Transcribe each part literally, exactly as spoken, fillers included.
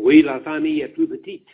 Oui, la famille est plus petite.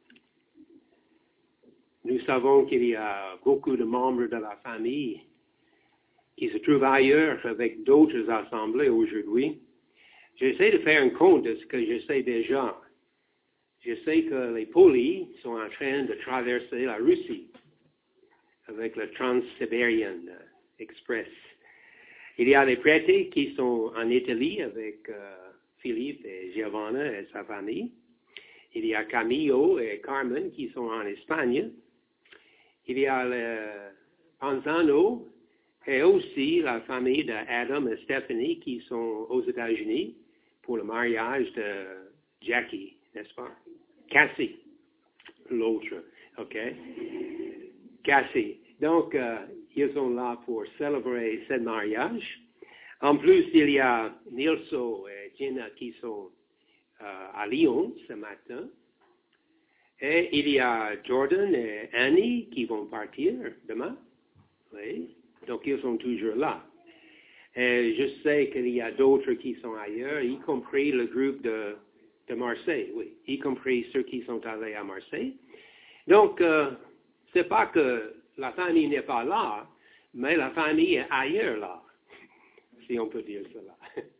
Nous savons qu'il y a beaucoup de membres de la famille qui se trouvent ailleurs avec d'autres assemblées aujourd'hui. J'essaie de faire un compte de ce que je sais déjà. Je sais que les polis sont en train de traverser la Russie avec le Trans-Siberian Express. Il y a des prêtres qui sont en Italie avec euh, Philippe et Giovanna et sa famille. Il y a Camillo et Carmen qui sont en Espagne. Il y a le Panzano et aussi la famille d'Adam et Stephanie qui sont aux États-Unis pour le mariage de Jackie, n'est-ce pas? Cassie, l'autre, OK? Cassie. Donc, euh, ils sont là pour célébrer ce mariage. En plus, il y a Nilso et Gina qui sont euh, à Lyon ce matin. Et il y a Jordan et Annie qui vont partir demain. Oui. Donc, ils sont toujours là. Et je sais qu'il y a d'autres qui sont ailleurs, y compris le groupe de, de Marseille, oui, y compris ceux qui sont allés à Marseille. Donc, euh, c'est pas que la famille n'est pas là, mais la famille est ailleurs là, si on peut dire cela.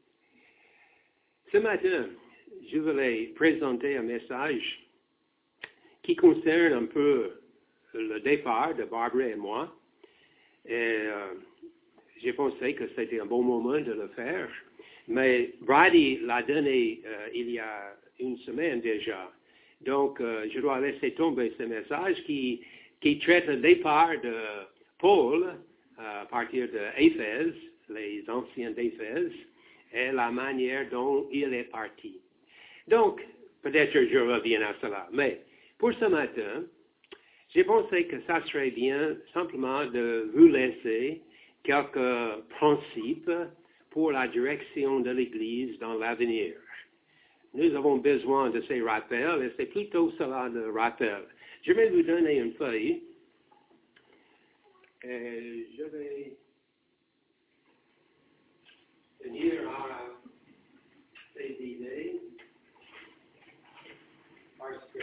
Ce matin, je voulais présenter un message qui concerne un peu le départ de Barbara et moi. Et euh, j'ai pensé que c'était un bon moment de le faire. Mais Brady l'a donné euh, il y a une semaine déjà. Donc, euh, je dois laisser tomber ce message qui, qui traite le départ de Paul euh, à partir d'Éphèse, les anciens d'Éphèse, et la manière dont il est parti. Donc, peut-être je reviens à cela. Mais pour ce matin, j'ai pensé que ça serait bien simplement de vous laisser quelques principes pour la direction de l'Église dans l'avenir. Nous avons besoin de ces rappels et c'est plutôt cela le rappel. Je vais vous donner une feuille et je vais tenir à ces idées parce que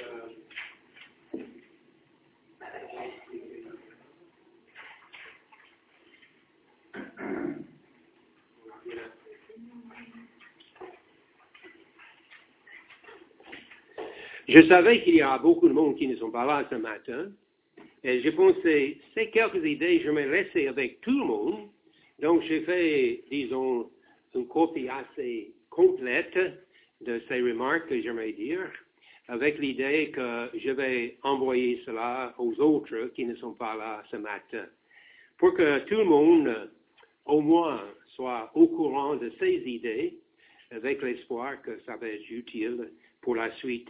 je savais qu'il y a beaucoup de monde qui ne sont pas là ce matin. Et j'ai pensé, ces quelques idées, je vais laisser avec tout le monde. Donc, j'ai fait, disons, une copie assez complète de ces remarques que j'aimerais dire, avec l'idée que je vais envoyer cela aux autres qui ne sont pas là ce matin, pour que tout le monde, au moins, soit au courant de ces idées, avec l'espoir que ça va être utile pour la suite.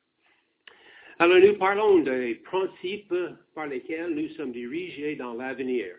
Alors, nous parlons des principes par lesquels nous sommes dirigés dans l'avenir.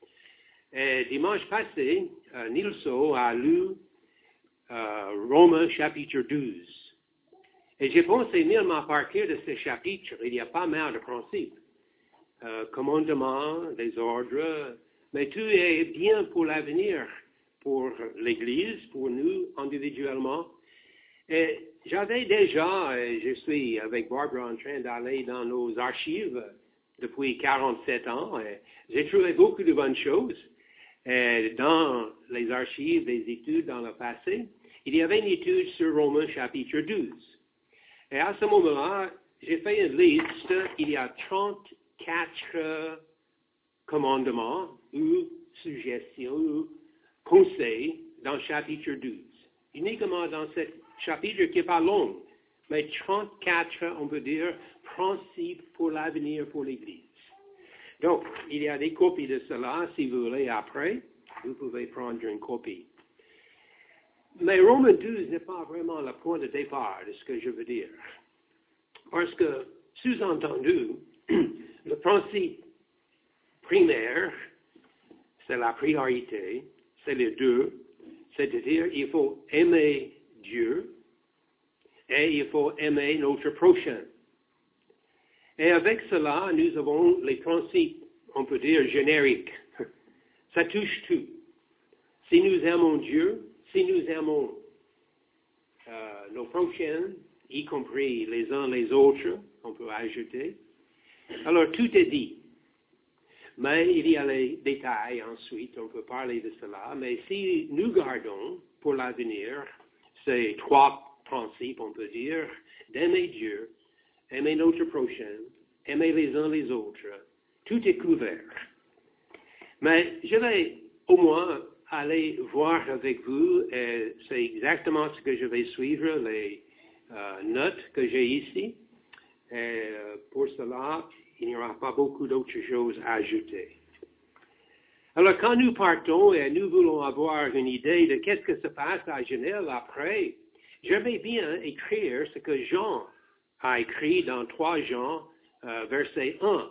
Et dimanche passé, euh, Nilso a lu euh, Romains chapitre douze. Et j'ai pensé, même à partir de ce chapitre, il y a pas mal de principes. Euh, commandements, des ordres, mais tout est bien pour l'avenir, pour l'Église, pour nous individuellement. Et j'avais déjà, et je suis avec Barbara en train d'aller dans nos archives depuis quarante-sept ans, et j'ai trouvé beaucoup de bonnes choses. Et dans les archives des études dans le passé, il y avait une étude sur Romains chapitre douze. Et à ce moment-là, j'ai fait une liste, il y a trente-quatre commandements ou suggestions ou conseils dans le chapitre douze. Uniquement dans ce chapitre qui n'est pas long, mais trente-quatre, on peut dire, principes pour l'avenir pour l'Église. Donc, il y a des copies de cela, si vous voulez, après, vous pouvez prendre une copie. Mais Romains douze n'est pas vraiment le point de départ de ce que je veux dire. Parce que, sous-entendu, le principe primaire, c'est la priorité, c'est les deux, c'est-à-dire il faut aimer Dieu et il faut aimer notre prochain. Et avec cela, nous avons les principes, on peut dire, génériques. Ça touche tout. Si nous aimons Dieu, si nous aimons euh, nos prochains, y compris les uns les autres, on peut ajouter. Alors, tout est dit. Mais il y a les détails ensuite, on peut parler de cela. Mais si nous gardons pour l'avenir ces trois principes, on peut dire, d'aimer Dieu, aimer notre prochain, aimer les uns les autres, tout est couvert. Mais je vais au moins aller voir avec vous, et c'est exactement ce que je vais suivre, les euh, notes que j'ai ici. Et euh, pour cela, il n'y aura pas beaucoup d'autres choses à ajouter. Alors, quand nous partons et nous voulons avoir une idée de qu'est-ce que se passe à Genève après, j'aimerais bien écrire ce que Jean a écrit dans trois Jean, euh, verset un.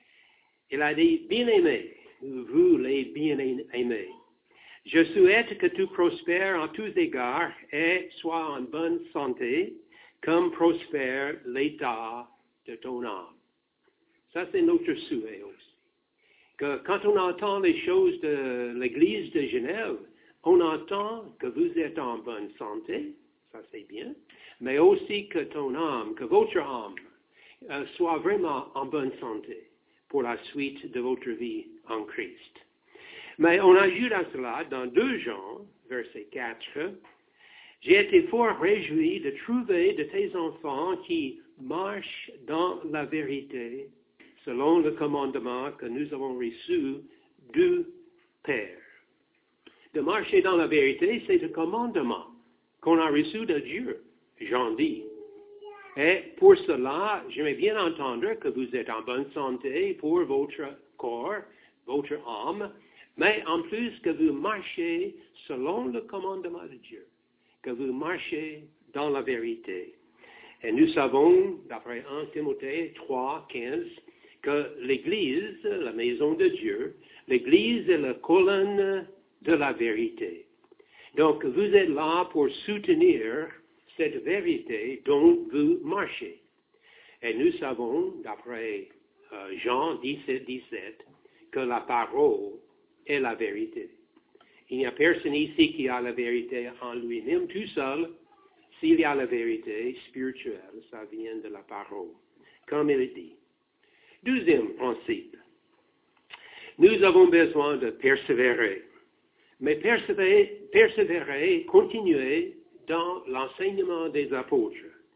Il a dit, « Bien-aimés, vous les bien-aimés, je souhaite que tu prospères en tous égards et sois en bonne santé, comme prospère l'état de ton âme. » Ça, c'est notre souhait aussi. Que quand on entend les choses de l'Église de Genève, on entend que vous êtes en bonne santé, ça c'est bien, mais aussi que ton âme, que votre âme euh, soit vraiment en bonne santé pour la suite de votre vie en Christ. Mais on ajoute à cela, dans deux Jean, verset quatre, « J'ai été fort réjoui de trouver de tes enfants qui marchent dans la vérité, selon le commandement que nous avons reçu du Père. » De marcher dans la vérité, c'est le commandement qu'on a reçu de Dieu, Jean dit. Et pour cela, j'aimerais bien entendre que vous êtes en bonne santé pour votre corps, votre âme, mais en plus que vous marchez selon le commandement de Dieu, que vous marchez dans la vérité. Et nous savons, d'après premier Timothée trois, quinze, que l'Église, la maison de Dieu, l'Église est la colonne de la vérité. Donc, vous êtes là pour soutenir cette vérité dont vous marchez. Et nous savons, d'après euh, Jean dix-sept, dix-sept, que la parole est la vérité. Il n'y a personne ici qui a la vérité en lui-même tout seul. S'il y a la vérité spirituelle, ça vient de la parole, comme il est dit. Deuxième principe, nous avons besoin de persévérer. Mais persévérer, persévérer, continuer dans l'enseignement des apôtres.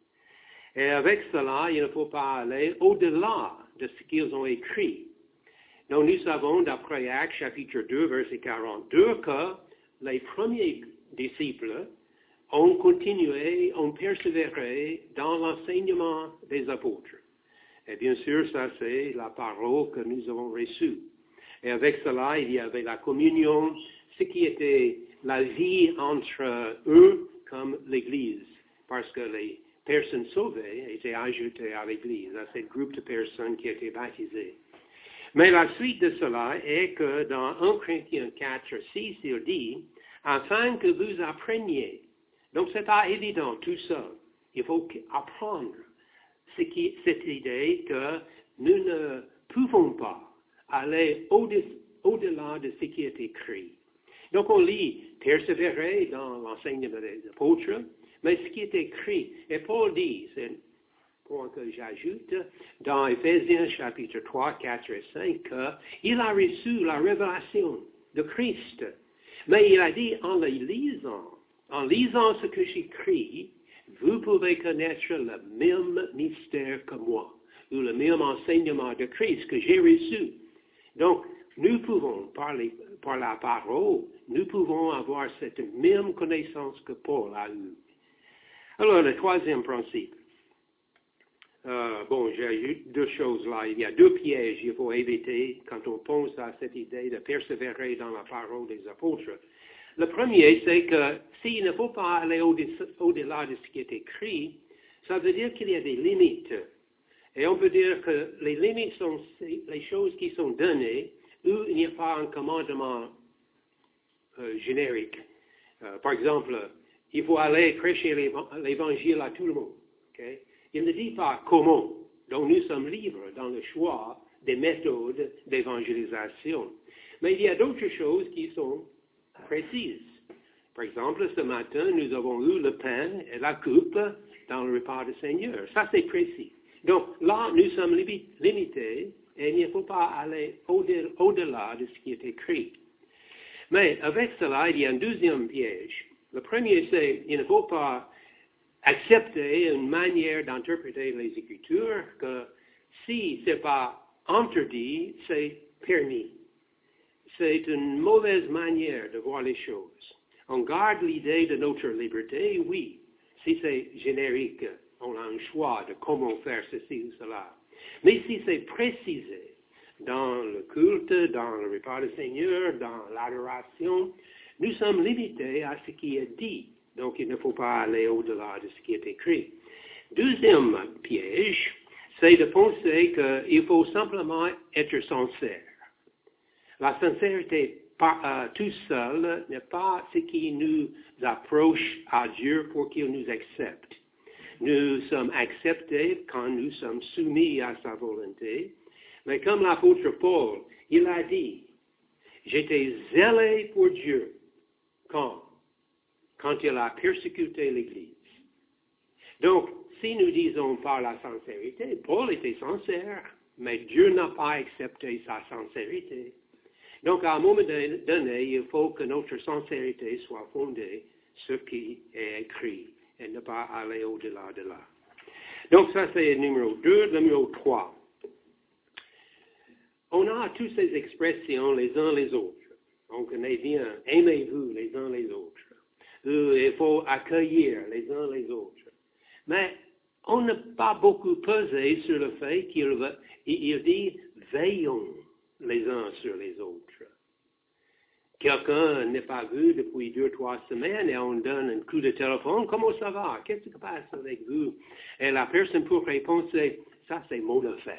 Et avec cela, il ne faut pas aller au-delà de ce qu'ils ont écrit. Donc nous savons, d'après Actes chapitre deux, verset quarante-deux, que les premiers disciples ont continué, ont persévéré dans l'enseignement des apôtres. Et bien sûr, ça c'est la parole que nous avons reçue. Et avec cela, il y avait la communion, ce qui était la vie entre eux comme l'Église, parce que les personnes sauvées étaient ajoutées à l'Église, à ce groupe de personnes qui étaient baptisées. Mais la suite de cela est que dans premier Corinthiens quatre, six, il dit, « Afin que vous appreniez ». Donc c'est pas évident tout seul. Il faut apprendre ce qui, cette idée que nous ne pouvons pas aller au-delà de ce qui est écrit. Donc on lit « persévérer dans l'enseignement des apôtres », mais ce qui est écrit, et Paul dit, c'est un point que j'ajoute, dans Éphésiens chapitre trois, quatre et cinq, qu'il a reçu la révélation de Christ. Mais il a dit en le lisant, en lisant ce que j'écris, vous pouvez connaître le même mystère que moi, ou le même enseignement de Christ que j'ai reçu. Donc, nous pouvons, par, les, par la parole, nous pouvons avoir cette même connaissance que Paul a eue. Alors, le troisième principe. Euh, bon, j'ai deux choses là. Il y a deux pièges qu'il faut éviter quand on pense à cette idée de persévérer dans la parole des apôtres. Le premier, c'est que s'il ne faut pas aller au-delà de ce qui est écrit, ça veut dire qu'il y a des limites. Et on peut dire que les limites sont les choses qui sont données où il n'y a pas un commandement euh, générique. Euh, par exemple, il faut aller prêcher l'évangile à tout le monde. Okay? Il ne dit pas comment. Donc nous sommes libres dans le choix des méthodes d'évangélisation. Mais il y a d'autres choses qui sont précises. Par exemple, ce matin, nous avons eu le pain et la coupe dans le repas du Seigneur. Ça, c'est précis. Donc là, nous sommes limités et il ne faut pas aller au-delà de ce qui est écrit. Mais avec cela, il y a un deuxième piège. Le premier, c'est qu'il ne faut pas accepter une manière d'interpréter les Écritures que si ce n'est pas interdit, c'est permis. C'est une mauvaise manière de voir les choses. On garde l'idée de notre liberté, oui. Si c'est générique, on a un choix de comment faire ceci ou cela. Mais si c'est précisé dans le culte, dans le repas du Seigneur, dans l'adoration, nous sommes limités à ce qui est dit. Donc, il ne faut pas aller au-delà de ce qui est écrit. Deuxième piège, c'est de penser qu'il faut simplement être sincère. La sincérité par, euh, tout seul n'est pas ce qui nous approche à Dieu pour qu'il nous accepte. Nous sommes acceptés quand nous sommes soumis à sa volonté. Mais comme l'apôtre Paul, il a dit, j'étais zélé pour Dieu. Quand? Quand il a persécuté l'Église. Donc, si nous disons par la sincérité, Paul était sincère, mais Dieu n'a pas accepté sa sincérité. Donc, à un moment donné, il faut que notre sincérité soit fondée sur ce qui est écrit et ne pas aller au-delà de là. Donc, ça, c'est le numéro deux. Le numéro trois. On a toutes ces expressions les uns les autres. On connaît bien, aimez-vous les uns les autres. Euh, il faut accueillir les uns les autres. Mais on n'a pas beaucoup pesé sur le fait qu'il il dit veillons les uns sur les autres. Quelqu'un n'est pas vu depuis deux, trois semaines et on donne un coup de téléphone. Comment ça va? Qu'est-ce qui se passe avec vous? Et la personne pour répondre, c'est ça, c'est mon affaire.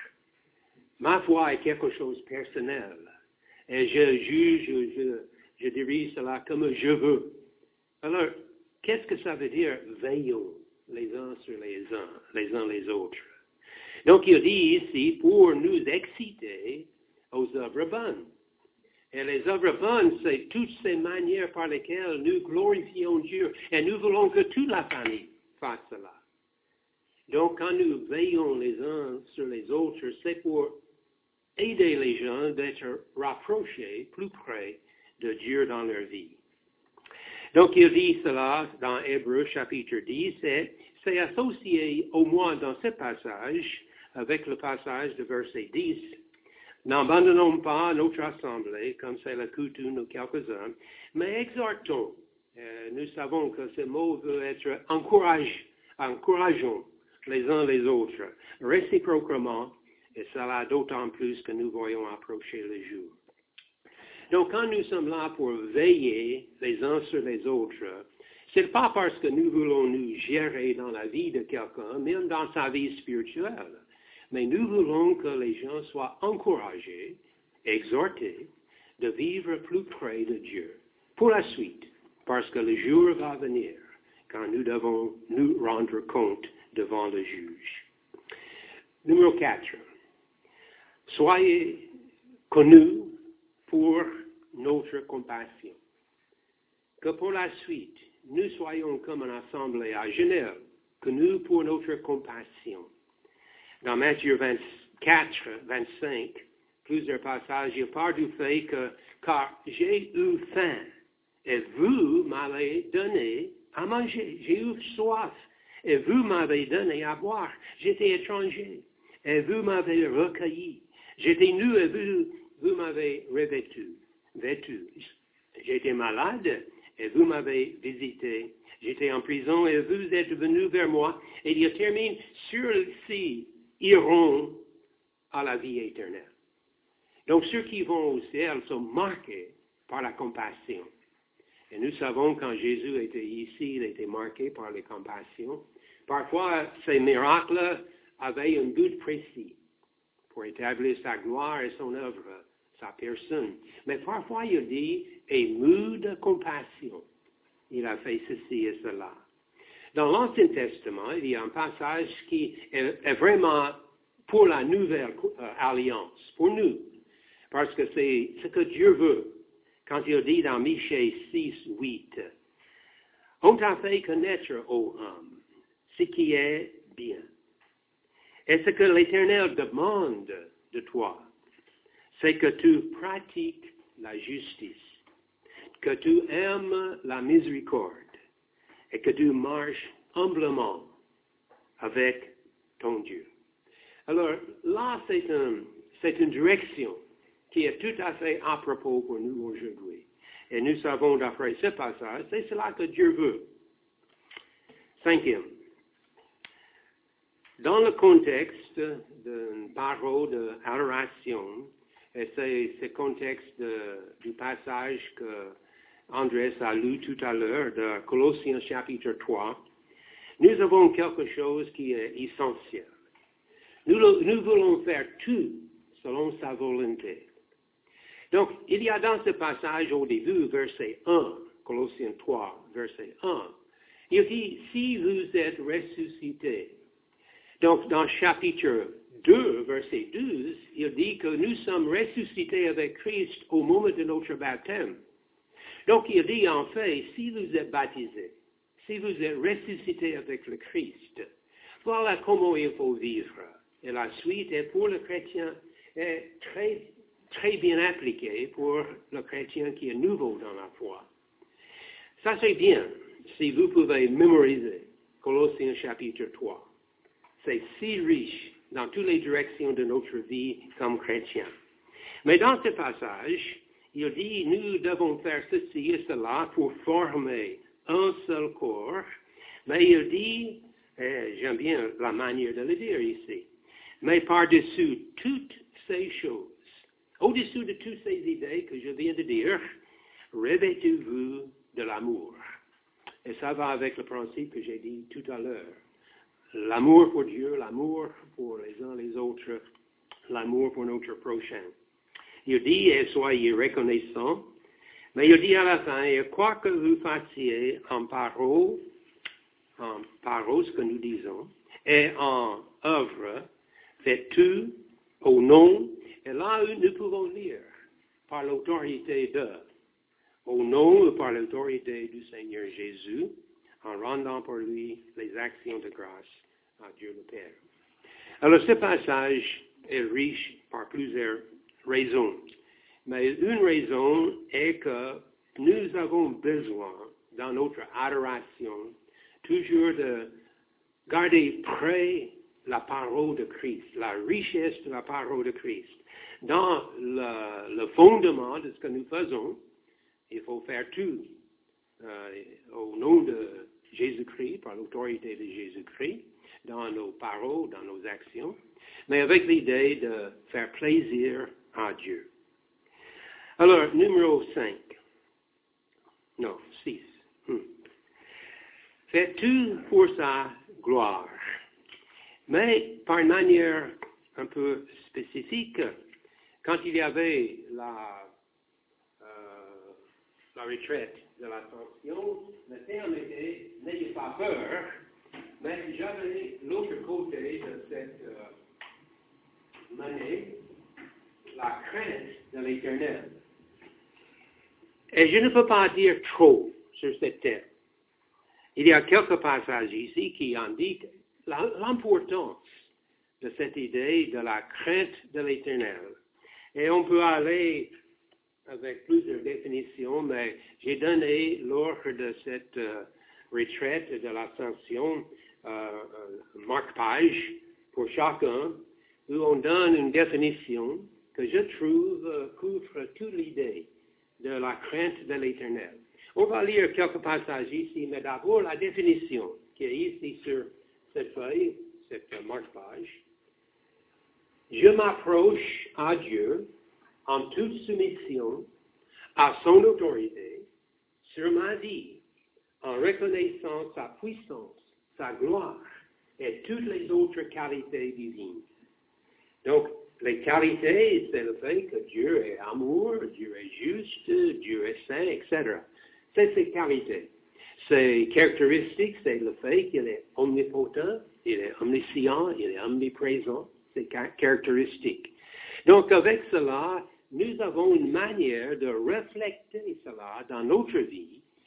Ma foi est quelque chose de personnel. Et je juge, je, je dirige cela comme je veux. Alors, qu'est-ce que ça veut dire veillons les uns sur les uns, les uns les autres? Donc, il dit ici pour nous exciter aux œuvres bonnes. Et les œuvres bonnes, c'est toutes ces manières par lesquelles nous glorifions Dieu. Et nous voulons que toute la famille fasse cela. Donc, quand nous veillons les uns sur les autres, c'est pour aider les gens d'être rapprochés plus près de Dieu dans leur vie. Donc, il dit cela dans Hébreux chapitre dix, et c'est associé au moins dans ce passage avec le passage de verset dix. N'abandonnons pas notre assemblée, comme c'est la coutume de quelques-uns, mais exhortons. Euh, nous savons que ce mot veut être encourage, encourageons les uns les autres, réciproquement, et cela d'autant plus que nous voyons approcher le jour. Donc, quand nous sommes là pour veiller les uns sur les autres, ce n'est pas parce que nous voulons nous gérer dans la vie de quelqu'un, même dans sa vie spirituelle, mais nous voulons que les gens soient encouragés, exhortés, de vivre plus près de Dieu pour la suite, parce que le jour va venir quand nous devons nous rendre compte devant le juge. Numéro quatre. Soyez connus pour notre compassion. Que pour la suite, nous soyons comme une assemblée à Genève, connus pour notre compassion. Dans Matthieu vingt-quatre, vingt-cinq, plusieurs passages, il parle du fait que, car j'ai eu faim, et vous m'avez donné à manger. J'ai eu soif, et vous m'avez donné à boire. J'étais étranger, et vous m'avez recueilli. J'étais nu, et vous, vous m'avez revêtu, vêtu. J'étais malade, et vous m'avez visité. J'étais en prison, et vous êtes venus vers moi. Et il termine, ceux-ci iront à la vie éternelle. Donc, ceux qui vont au ciel sont marqués par la compassion. Et nous savons quand Jésus était ici, il était marqué par la compassion. Parfois, ces miracles avaient un but précis pour établir sa gloire et son œuvre, sa personne. Mais parfois, il dit, ému de compassion, il a fait ceci et cela. Dans l'Ancien Testament, il y a un passage qui est, est vraiment pour la nouvelle euh, alliance, pour nous, parce que c'est ce que Dieu veut. Quand il dit dans Michée six, huit, « On t'a fait connaître, ô homme, ce qui est bien. Et ce que l'Éternel demande de toi, c'est que tu pratiques la justice, que tu aimes la miséricorde et que tu marches humblement avec ton Dieu. Alors là, c'est, un, c'est une direction qui est tout à fait à propos pour nous aujourd'hui. Et nous savons d'après ce passage, c'est cela que Dieu veut. Cinquième, dans le contexte d'une parole d'adoration, et c'est ce contexte de, du passage que Andrés a lu tout à l'heure de Colossiens chapitre trois, nous avons quelque chose qui est essentiel. Nous, nous voulons faire tout selon sa volonté. Donc, il y a dans ce passage au début, verset un, Colossiens trois, verset un, il dit, si vous êtes ressuscités. Donc, dans chapitre deux, verset douze, il dit que nous sommes ressuscités avec Christ au moment de notre baptême. Donc, il dit en fait, si vous êtes baptisés, si vous êtes ressuscités avec le Christ, voilà comment il faut vivre. Et la suite est pour le chrétien est très, très bien appliquée pour le chrétien qui est nouveau dans la foi. Ça c'est bien si vous pouvez mémoriser Colossiens chapitre trois. C'est si riche dans toutes les directions de notre vie comme chrétiens. Mais dans ce passage, il dit, nous devons faire ceci et cela pour former un seul corps. Mais il dit, et j'aime bien la manière de le dire ici, mais par-dessus toutes ces choses, au-dessus de toutes ces idées que je viens de dire, revêtez-vous de l'amour. Et ça va avec le principe que j'ai dit tout à l'heure. L'amour pour Dieu, l'amour pour les uns les autres, l'amour pour notre prochain. Il dit, et soyez reconnaissants, mais il dit à la fin, et quoi que vous fassiez en parole, en parole, ce que nous disons, et en œuvre, faites tout au nom, et là nous pouvons lire, par l'autorité de, au nom et par l'autorité du Seigneur Jésus, en rendant pour lui les actions de grâce à Dieu le Père. Alors ce passage est riche par plusieurs raisons. Mais une raison est que nous avons besoin, dans notre adoration, toujours de garder près la parole de Christ, la richesse de la parole de Christ. Dans le, le fondement de ce que nous faisons, il faut faire tout euh, au nom de Jésus-Christ, par l'autorité de Jésus-Christ, dans nos paroles, dans nos actions, mais avec l'idée de faire plaisir à Dieu. Alors, numéro cinq. Non, six. Hmm. Faites tout pour sa gloire. Mais par une manière un peu spécifique, quand il y avait la, euh, la retraite de l'Ascension, le terme était « n'ayez pas peur », mais j'avais l'autre côté de cette euh, monnaie, la crainte de l'Éternel. Et je ne peux pas dire trop sur cette thème. Il y a quelques passages ici qui indiquent l'importance de cette idée de la crainte de l'Éternel. Et on peut aller avec plusieurs définitions, mais j'ai donné lors de cette euh, retraite de l'Ascension euh, un marque-page pour chacun, où on donne une définition que je trouve euh, couvre toute l'idée de la crainte de l'Éternel. On va lire quelques passages ici, mais d'abord la définition qui est ici sur cette feuille, cette marque-page. Je m'approche à Dieu en toute soumission à son autorité sur ma vie, en reconnaissant sa puissance, sa gloire et toutes les autres qualités divines. Donc, les qualités, c'est le fait que Dieu est amour, Dieu est juste, Dieu est saint, et cetera. C'est ces qualités. Ces caractéristiques, c'est le fait qu'il est omnipotent, il est omniscient, il est omniprésent, c'est caractéristique. Donc, avec cela, nous avons une manière de refléter cela dans notre vie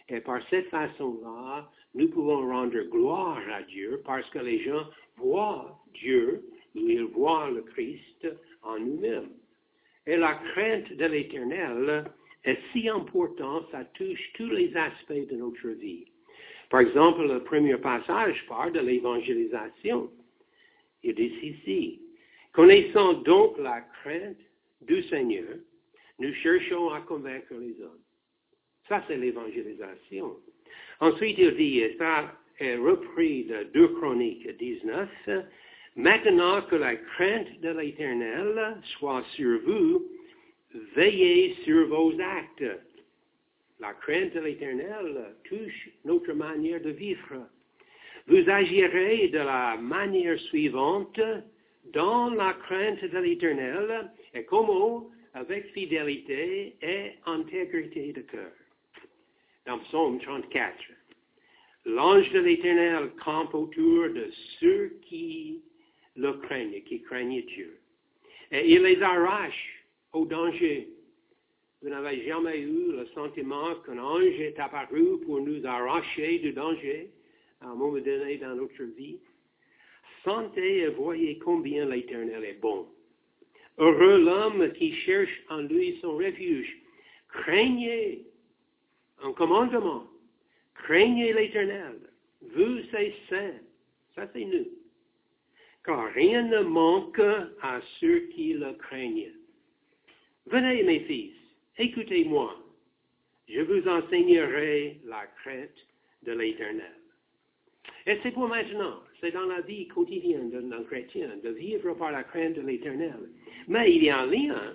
Et par cette façon-là, nous pouvons rendre gloire à Dieu parce que les gens voient Dieu, ou ils voient le Christ en nous-mêmes. Et la crainte de l'Éternel est si importante, ça touche tous les aspects de notre vie. Par exemple, le premier passage parle de l'évangélisation. Il dit ici, « Connaissant donc la crainte du Seigneur, nous cherchons à convaincre les hommes. » Ça, c'est l'évangélisation. Ensuite, il dit, et ça est repris de deux Chroniques dix-neuf, « Maintenant que la crainte de l'Éternel soit sur vous, veillez sur vos actes. » La crainte de l'Éternel touche notre manière de vivre. Vous agirez de la manière suivante, dans la crainte de l'Éternel, et comment? Avec fidélité et intégrité de cœur. Dans Psaume trente-quatre, l'ange de l'Éternel campe autour de ceux qui le craignent, qui craignent Dieu. Et il les arrache au danger. Vous n'avez jamais eu le sentiment qu'un ange est apparu pour nous arracher du danger à un moment donné dans notre vie? Sentez et voyez combien l'Éternel est bon. Heureux l'homme qui cherche en lui son refuge. Craignez un commandement. Craignez l'Éternel. Vous, c'est saint. Ça, c'est nous. Car rien ne manque à ceux qui le craignent. Venez, mes fils, écoutez-moi. Je vous enseignerai la crainte de l'Éternel. Et c'est pour maintenant. C'est dans la vie quotidienne d'un chrétien de vivre par la crainte de l'Éternel. Mais il y a un lien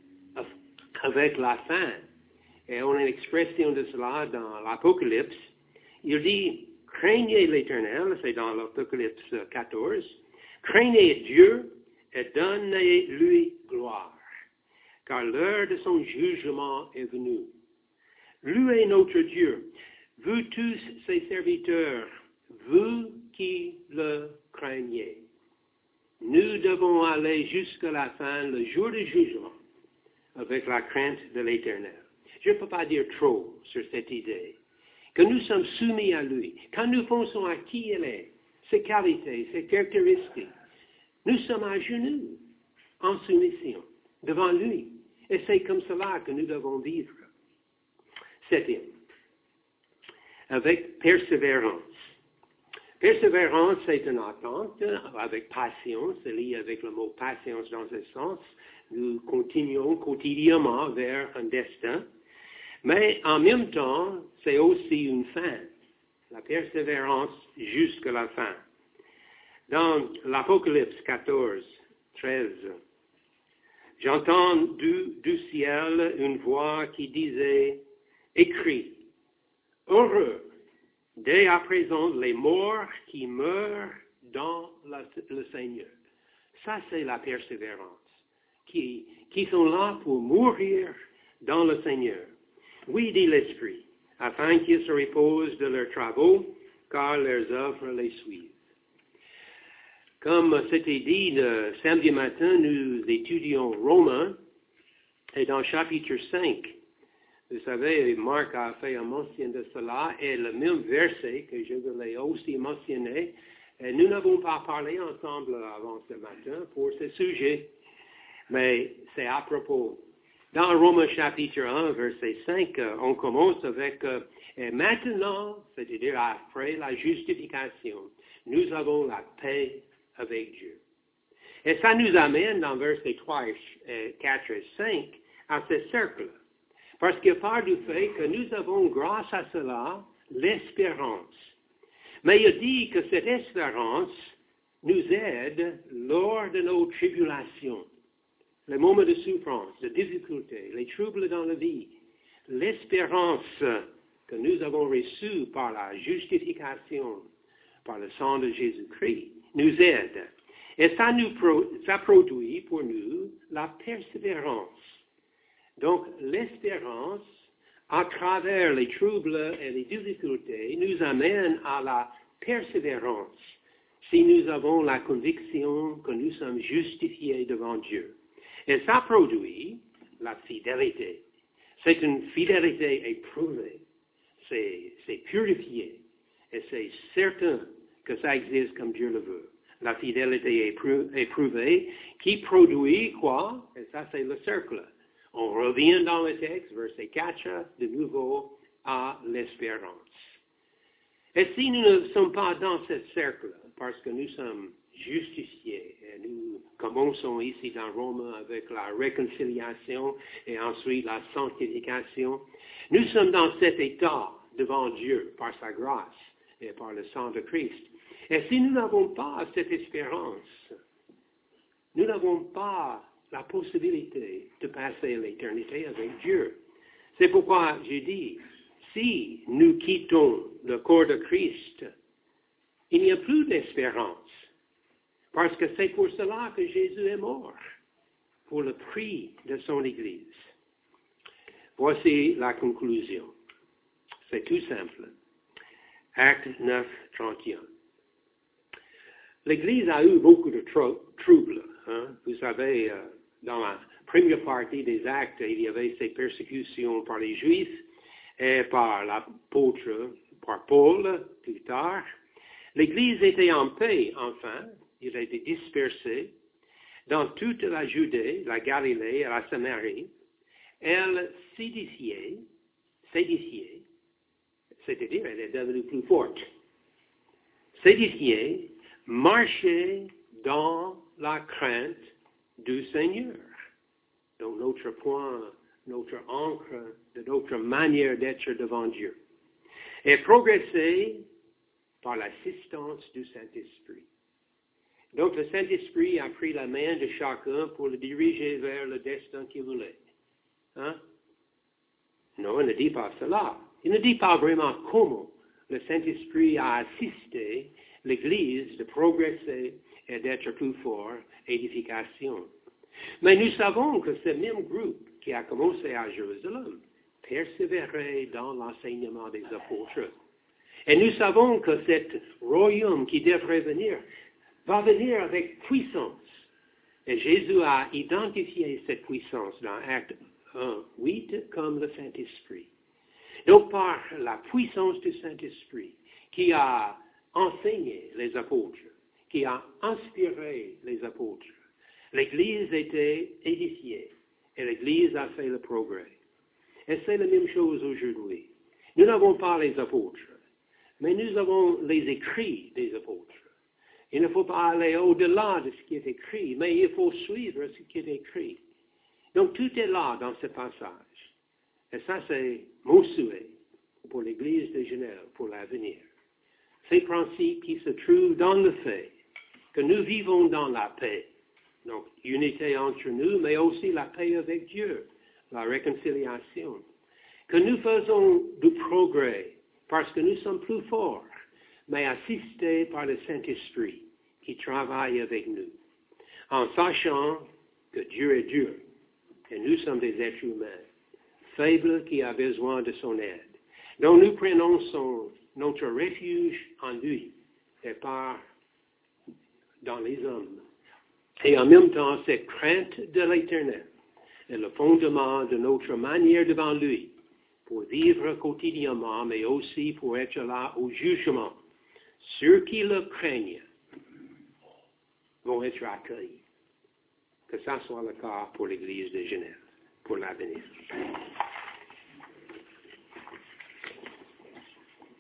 avec la fin. Et on a une expression de cela dans l'Apocalypse. Il dit, craignez l'Éternel, c'est dans l'Apocalypse quatorze, craignez Dieu et donnez-lui gloire, car l'heure de son jugement est venue. Louez notre Dieu, vous tous ses serviteurs, vous qui le craignez. Nous devons aller jusqu'à la fin, le jour du jugement, avec la crainte de l'Éternel. Je ne peux pas dire trop sur cette idée, que nous sommes soumis à lui. Quand nous pensons à qui il est, ses qualités, ses caractéristiques, nous sommes à genoux, en soumission, devant lui. Et c'est comme cela que nous devons vivre. Septième, avec persévérance. Persévérance, c'est une attente avec patience, c'est lié avec le mot patience dans ce sens. Nous continuons quotidiennement vers un destin, mais en même temps, c'est aussi une fin, la persévérance jusqu'à la fin. Dans l'Apocalypse quatorze, treize, j'entends du, du ciel une voix qui disait, écrit, heureux, dès à présent, les morts qui meurent dans la, le Seigneur. Ça, c'est la persévérance, qui, qui sont là pour mourir dans le Seigneur. Oui, dit l'Esprit, afin qu'ils se reposent de leurs travaux, car leurs œuvres les suivent. Comme c'était dit le samedi matin, nous étudions Romains, et dans chapitre cinq, vous savez, Marc a fait un mention de cela, et le même verset que je voulais aussi mentionner, et nous n'avons pas parlé ensemble avant ce matin pour ce sujet, mais c'est à propos. Dans Romains chapitre un, verset cinq, on commence avec euh, « Et maintenant, c'est-à-dire après la justification, nous avons la paix avec Dieu. » Et ça nous amène dans versets trois, quatre et cinq à ce cercle. Parce qu'il parle du fait que nous avons, grâce à cela, l'espérance. Mais il dit que cette espérance nous aide lors de nos tribulations, les moments de souffrance, de difficulté, les troubles dans la vie. L'espérance que nous avons reçue par la justification, par le sang de Jésus-Christ, nous aide. Et ça, nous, ça produit pour nous la persévérance. Donc, l'espérance, à travers les troubles et les difficultés, nous amène à la persévérance si nous avons la conviction que nous sommes justifiés devant Dieu. Et ça produit la fidélité. C'est une fidélité éprouvée. c'est, c'est purifié et c'est certain que ça existe comme Dieu le veut. La fidélité éprouvée qui produit quoi? Et ça, c'est le cercle. On revient dans le texte, verset quatre, de nouveau à l'espérance. Et si nous ne sommes pas dans ce cercle, parce que nous sommes justifiés, et nous commençons ici dans Romains avec la réconciliation et ensuite la sanctification, nous sommes dans cet état devant Dieu par sa grâce et par le sang de Christ. Et si nous n'avons pas cette espérance, nous n'avons pas la possibilité de passer l'éternité avec Dieu. C'est pourquoi j'ai dit, si nous quittons le corps de Christ, il n'y a plus d'espérance. Parce que c'est pour cela que Jésus est mort, pour le prix de son Église. Voici la conclusion. C'est tout simple. Acte neuf, trente et un. L'Église a eu beaucoup de trou- troubles. Hein? Vous savez, euh, dans la première partie des Actes, il y avait ces persécutions par les Juifs et par l'apôtre, par Paul, plus tard. L'Église était en paix, enfin. Il a été dispersé dans toute la Judée, la Galilée et la Samarie. Elle s'édifiait, s'édifiait, c'est-à-dire elle est devenue plus forte. S'édifiait, marchait dans la crainte du Seigneur. Donc notre point, notre encre de notre manière d'être devant Dieu. Et progressait par l'assistance du Saint-Esprit. Donc le Saint-Esprit a pris la main de chacun pour le diriger vers le destin qu'il voulait. Hein? Non, il ne dit pas cela. Il ne dit pas vraiment comment le Saint-Esprit a assisté l'Église de progresser et d'être plus fort, édification. Mais nous savons que ce même groupe qui a commencé à Jérusalem persévérait dans l'enseignement des apôtres. Et nous savons que cet royaume qui devrait venir va venir avec puissance. Et Jésus a identifié cette puissance dans Acte un, huit comme le Saint-Esprit. Donc par la puissance du Saint-Esprit qui a enseigné les apôtres, qui a inspiré les apôtres, l'Église était édifiée et l'Église a fait le progrès. Et c'est la même chose aujourd'hui. Nous n'avons pas les apôtres, mais nous avons les écrits des apôtres. Il ne faut pas aller au-delà de ce qui est écrit, mais il faut suivre ce qui est écrit. Donc tout est là dans ce passage. Et ça, c'est mon souhait pour l'Église de Genève, pour l'avenir. Ces principes qui se trouvent dans le fait que nous vivons dans la paix. Donc, unité entre nous, mais aussi la paix avec Dieu, la réconciliation. Que nous faisons du progrès parce que nous sommes plus forts, mais assistés par le Saint-Esprit qui travaille avec nous, en sachant que Dieu est Dieu et nous sommes des êtres humains, faibles qui ont besoin de son aide. Donc nous prenons son, notre refuge en lui et pas dans les hommes. Et en même temps, cette crainte de l'Éternel est le fondement de notre manière devant lui pour vivre quotidiennement, mais aussi pour être là au jugement. Ceux qui le craignent vont être accueillis. Que ça soit le cas pour l'Église de Genève, pour l'avenir.